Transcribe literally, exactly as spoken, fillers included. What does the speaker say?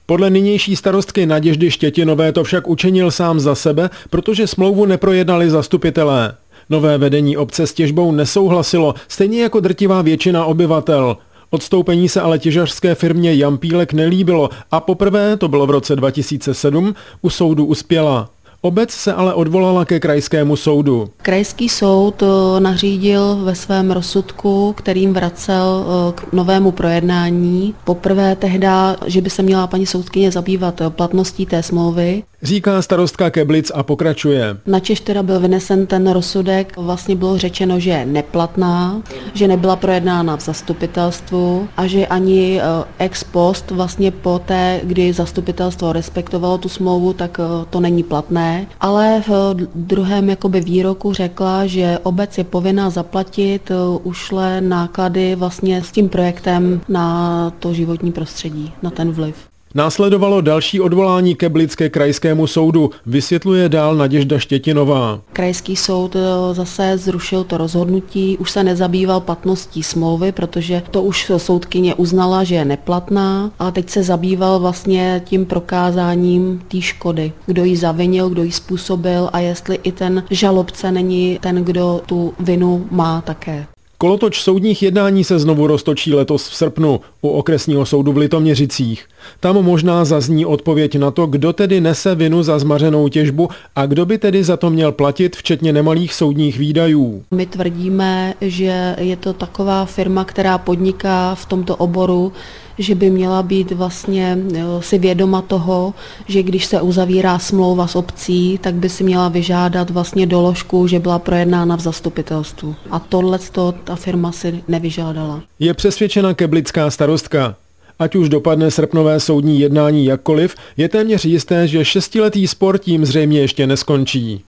Podle nynější starostky Naděždy Štětinové to však učinil sám za sebe, protože smlouvu neprojednali zastupitelé. Nové vedení obce s těžbou nesouhlasilo, stejně jako drtivá většina obyvatel. Odstoupení se ale těžařské firmě Jampílek nelíbilo a poprvé, to bylo v roce dva tisíce sedm, u soudu uspěla. Obec se ale odvolala ke krajskému soudu. Krajský soud nařídil ve svém rozsudku, kterým vracel k novému projednání. Poprvé tehda, že by se měla paní soudkyně zabývat platností té smlouvy. Říká starostka Keblic a pokračuje. Načež teda byl vynesen ten rozsudek, vlastně bylo řečeno, že je neplatná, že nebyla projednána v zastupitelstvu a že ani ex post vlastně po té, kdy zastupitelstvo respektovalo tu smlouvu, tak to není platné. Ale v druhém jakoby výroku řekla, že obec je povinná zaplatit ušlé náklady vlastně s tím projektem na to životní prostředí, na ten vliv. Následovalo další odvolání Keblic ke krajskému soudu, vysvětluje dál Naděžda Štětinová. Krajský soud zase zrušil to rozhodnutí, už se nezabýval platností smlouvy, protože to už soudkyně uznala, že je neplatná, ale teď se zabýval vlastně tím prokázáním té škody. Kdo ji zavinil, kdo ji způsobil a jestli i ten žalobce není ten, kdo tu vinu má také. Kolotoč soudních jednání se znovu roztočí letos v srpnu u okresního soudu v Litoměřicích. Tam možná zazní odpověď na to, kdo tedy nese vinu za zmařenou těžbu a kdo by tedy za to měl platit, včetně nemalých soudních výdajů. My tvrdíme, že je to taková firma, která podniká v tomto oboru, že by měla být vlastně si vědoma toho, že když se uzavírá smlouva s obcí, tak by si měla vyžádat vlastně doložku, že byla projednána v zastupitelstvu. A tohleto ta firma si nevyžádala. Je přesvědčena keblická starostka. Ať už dopadne srpnové soudní jednání jakkoliv, je téměř jisté, že šestiletý spor tím zřejmě ještě neskončí.